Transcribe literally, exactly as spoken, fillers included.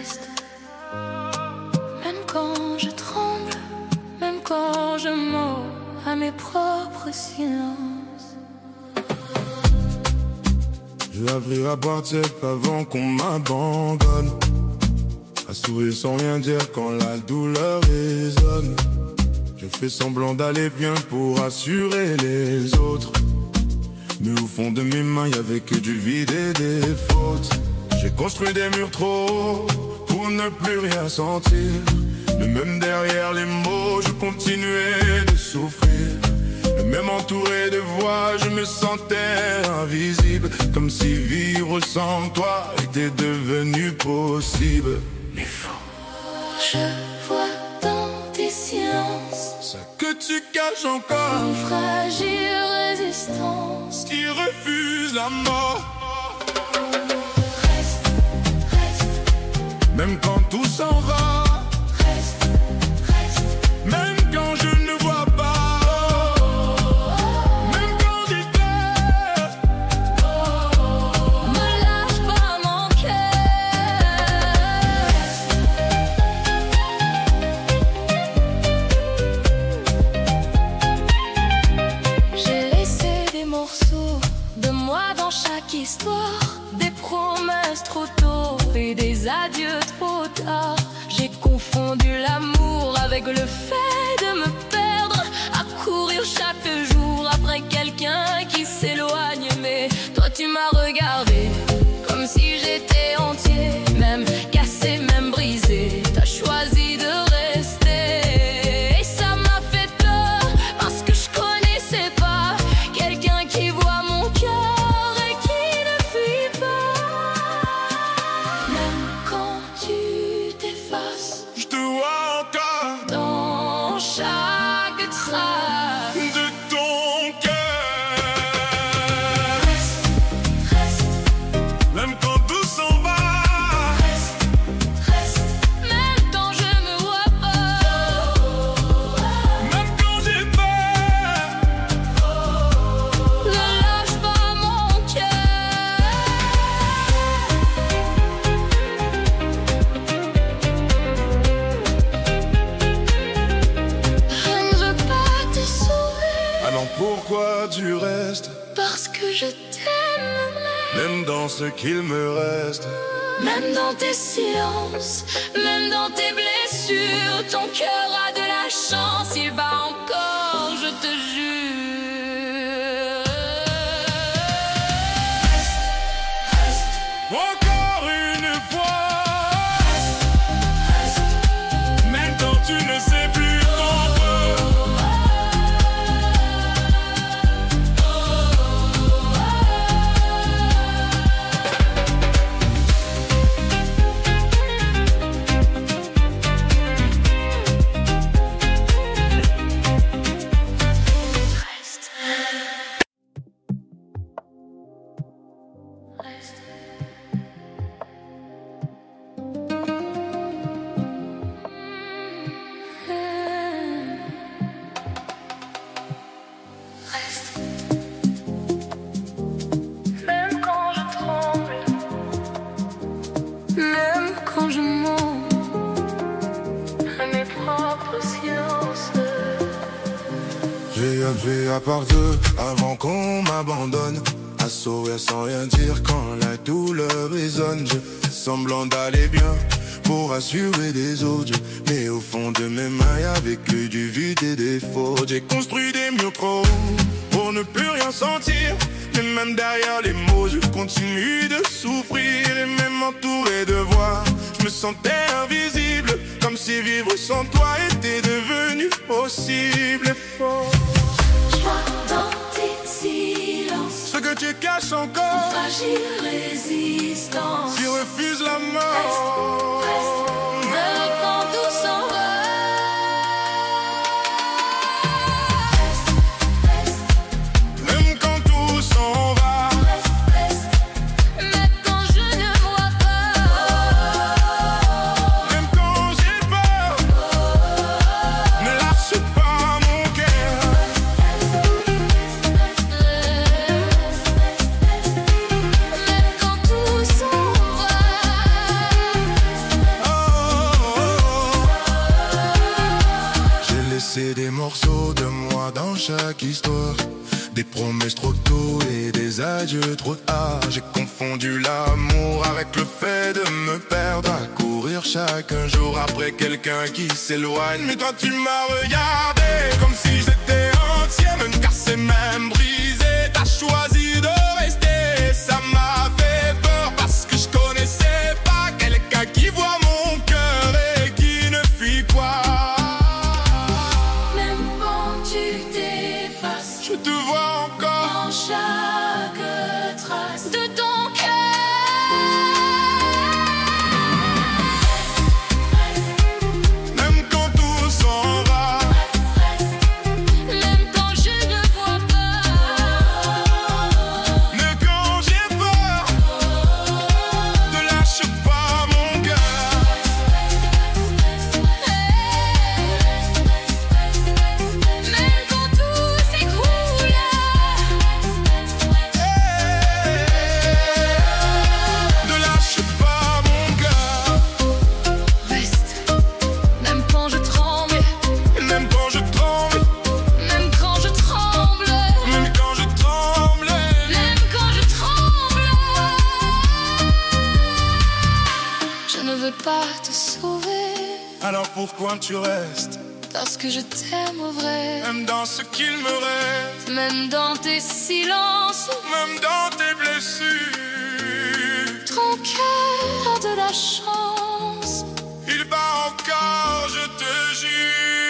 reste. Même quand je tremble, même quand je mords à mes propres silences. J'ai appris à partir avant qu'on m'abandonne, à sourire sans rien dire quand la douleur résonne. Je fais semblant d'aller bien pour assurer les autres, mais au fond de mes mains y'avait que du vide et des fautes. J'ai construit des murs trop hauts pour ne plus rien sentir, mais même derrière les mots je continuais de souffrir. Et même entouré de voix je me sentais invisible, comme si vivre sans toi était devenu possible. Mais faux. Je vois dans tes silences ce que tu caches encore, une fragile résistance qui refuse la mort. Reste, reste, même quand tout s'en va. reste, reste, Même quand je ne vois pas, même quand j'y perds, ne lâche pas mon cœur. J'ai laissé des morceaux de moi dans chaque histoire, des promesses trop tôt et des adieux trop tard. J'ai confondu l'amour avec le fait de me perdre, à courir chaque jour après quelqu'un qui s'éloigne. Mais toi tu m'as regardé comme si j'étais entier, même cassé, même brisé. T'as choisi de rester et ça m'a fait peur, parce que je connaissais pas quelqu'un qui voit mon cœur et qui ne fuit pas. Même quand tu t'effaces je te vois encore dans chaque trace de ton cœur. Reste, reste, Même quand tout s'en va, reste, reste. Même quand je me vois pas, même quand j'ai peur, ne lâche pas mon cœur. Je ne veux pas te sauver, alors pourquoi tu restes, parce que je t'aime. même dans ce qu'il me reste? Même dans tes silences, même dans tes blessures, ton cœur a de la chance, il bat encore, je te jure. Reste, reste, Encore une fois, reste, même quand tu ne sais plus ton peur. reste, reste. Reste. Même quand je tremble, même quand je mens à mes propres silences. J'ai appris à part deux avant qu'on m'abandonne, à sourire sans rien dire quand la douleur résonne. Je fais semblant d'aller bien pour assurer les autres, mais au fond de mes mains y'avait que du vide et des fautes. J'ai construit des murs trop hauts pour ne plus rien sentir, mais même derrière les mots je continue de souffrir. Et même entouré de voix je me sentais invisible, comme si vivre sans toi était devenu possible et faux. Je vois dans tes silences Ce que tu caches encore, fragile résistance. qui refuse la mort. Même quand tout s'en va. Reste, reste, Même quand tout s'en va, reste, reste. Même quand je ne vois pas, même quand j'ai peur, ne lâche pas mon cœur. reste, reste, reste, reste. Même quand tout s'en va. chaque histoire. Des promesses trop tôt et des adieux trop tard. J'ai confondu l'amour avec le fait de me perdre, à courir chaque jour après quelqu'un qui s'éloigne. Mais toi tu m'as regardé comme si j'étais entier, même cassé, même brisé. T'as choisi de rester, ça m'a fait peur parce que je connaissais pas quelqu'un qui voit mon cœur et qui ne fuit pas. Même quand tu t'effaces, Je te vois encore dans chaque trace de ton cœur. même quand tout s'en va. Même quand je ne vois pas. Mais quand j'ai peur, ne lâche pas mon cœur. Même quand tout s'écroule. Ne lâche pas mon cœur. Reste. Même quand je tremble. Même quand je tremble, Même quand je tremble. même quand je tremble. Même quand je tremble. Je ne veux pas te sauver, Alors pourquoi tu restes, parce que je t'aime au vrai. même dans ce qu'il me reste, Même dans tes silences, même dans tes blessures? ton cœur a de la chance. Il bat encore, je te jure.